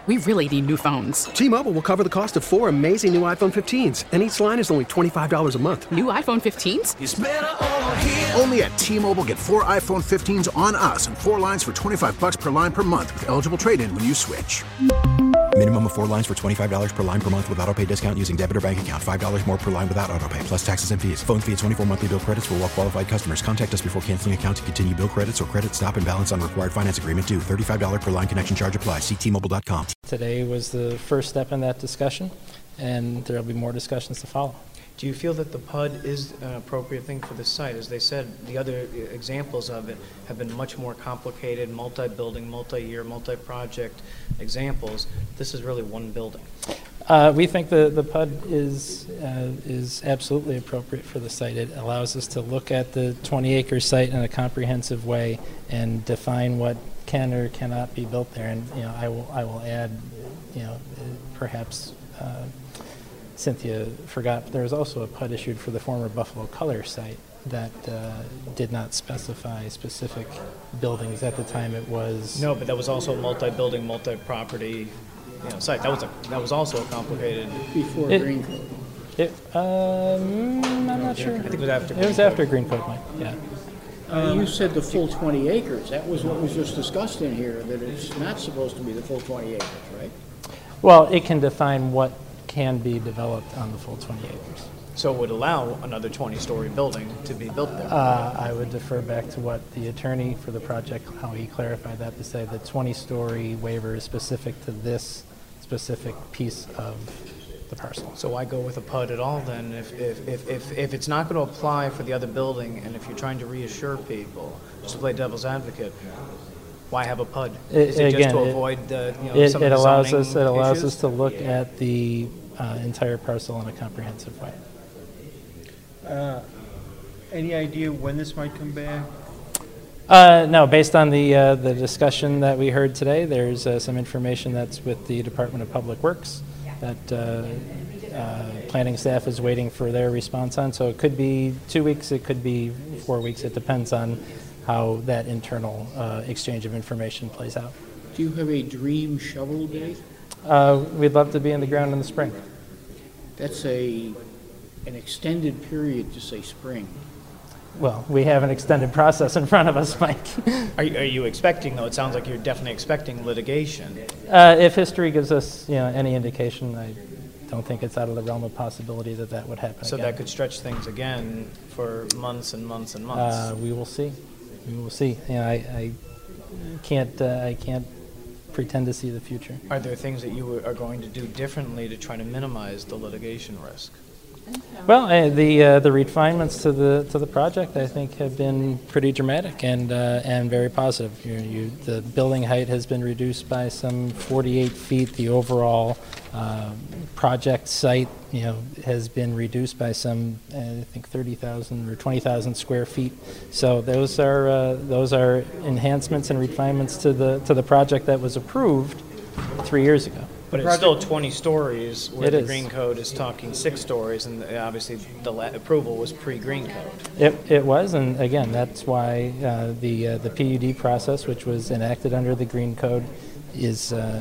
We really need new phones. T-Mobile will cover the cost of 4 amazing new iPhone 15s, and each line is only $25 a month. New iPhone 15s? It's better over here. Only at T-Mobile, get 4 iPhone 15s on us and 4 lines for $25 per line per month with eligible trade-in when you switch. Minimum of 4 lines for $25 per line per month with autopay discount using debit or bank account. $5 more per line without autopay, plus taxes and fees. Phone fee at 24 monthly bill credits for well-qualified customers. Contact us before canceling account to continue bill credits or credit stop and balance on required finance agreement due. $35 per line connection charge applies. See T-Mobile.com. Today was the first step in that discussion, and there will be more discussions to follow. Do you feel that the PUD is an appropriate thing for the site? As they said, the other examples of it have been much more complicated, multi-building, multi-year, multi-project examples. This is really one building. We think the PUD is absolutely appropriate for the site. It allows us to look at the 20-acre site in a comprehensive way and define what can or cannot be built there. And I will add, perhaps. Cynthia forgot, there was also a PUD issued for the former Buffalo Color site that did not specify specific buildings. At the time it was... No, but that was also a multi-building, multi-property site. That was also a complicated... Before Green Code. I'm not sure. I think it was after. It was after Green Code, Mike, yeah. You said the full 20 acres. That was what was just discussed in here, that it's not supposed to be the full 20 acres, right? Well, it can define what can be developed on the full 20 acres. So it would allow another 20-story building to be built there? I would defer back to what the attorney for the project, how he clarified that, to say the 20-story waiver is specific to this specific piece of the parcel. So why go with a PUD at all then? If it's not going to apply for the other building, and if you're trying to reassure people, just to play devil's advocate, why have a PUD? Is it just to avoid some of the zoning It allows issues? us to look at the entire parcel in a comprehensive way. Any idea when this might come back? No, based on the discussion that we heard today, there's some information that's with the Department of Public Works that planning staff is waiting for their response on. So it could be 2 weeks, it could be 4 weeks. It depends on how that internal exchange of information plays out. Do you have a dream shovel date? We'd love to be in the ground in the spring. That's an extended period to say spring. Well, we have an extended process in front of us, Mike. Are you expecting, though? It sounds like you're definitely expecting litigation. If history gives us any indication, I don't think it's out of the realm of possibility that would happen So again. that could stretch things again for months and months and months. We will see. We will see. I can't pretend to see the future. Are there things that you are going to do differently to try to minimize the litigation risk? Well, the refinements to the project, I think, have been pretty dramatic and very positive. The building height has been reduced by some 48 feet. The overall project site, has been reduced by some, I think, 30,000 or 20,000 square feet. So those are enhancements and refinements to the project that was approved 3 years ago. But it's still 20 stories, where the is. Green Code is talking 6 stories, and obviously the approval was pre-Green Code. It was, and again, that's why the PUD process, which was enacted under the Green Code, is a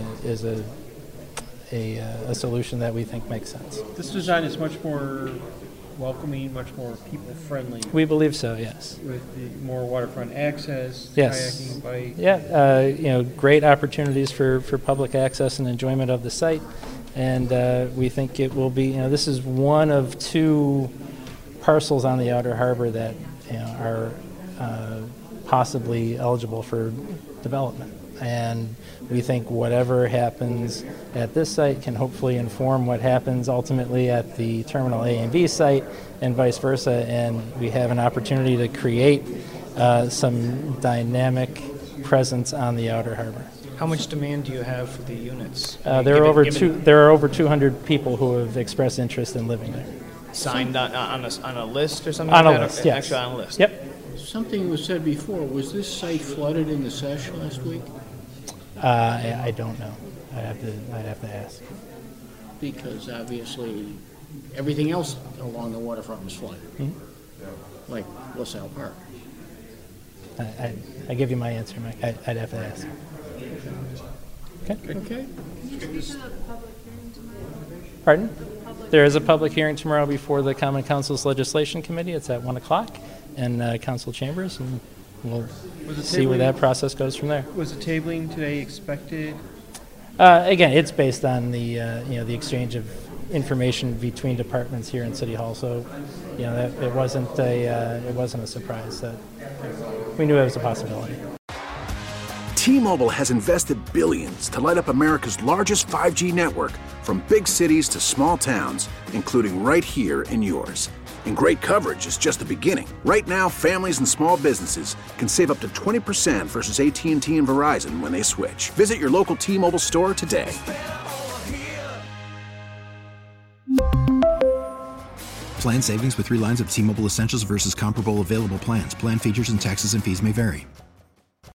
solution that we think makes sense. This design is much more welcoming, much more people-friendly. We believe so, yes. With the more waterfront access, Yes. kayaking, bike. Yeah, great opportunities for public access and enjoyment of the site, and we think it will be. This is one of 2 parcels on the Outer Harbor that are possibly eligible for development, and we think whatever happens at this site can hopefully inform what happens ultimately at the Terminal A and B site and vice versa, and we have an opportunity to create some dynamic presence on the Outer Harbor. How much demand do you have for the units? There are over 200 people who have expressed interest in living there. Signed on a list or something On like a that? list, yes. Actually on a list? Yep. Something was said before. Was this site flooded in the sesh last week? I don't know. I'd have to ask. Because obviously everything else along the waterfront was flooded, like LaSalle Park. I give you my answer, Mike. I'd have to ask. Okay? Pardon? There is a public hearing tomorrow before the Common Council's Legislation Committee. It's at 1 o'clock in council chambers, and we'll see where that process goes from there. Was the tabling today expected? Again, it's based on the the exchange of information between departments here in City Hall. So, that it wasn't a surprise. That we knew it was a possibility. T-Mobile has invested billions to light up America's largest 5G network, from big cities to small towns, including right here in yours. And great coverage is just the beginning. Right now, families and small businesses can save up to 20% versus AT&T and Verizon when they switch. Visit your local T-Mobile store today. Plan savings with 3 lines of T-Mobile Essentials versus comparable available plans. Plan features and taxes and fees may vary.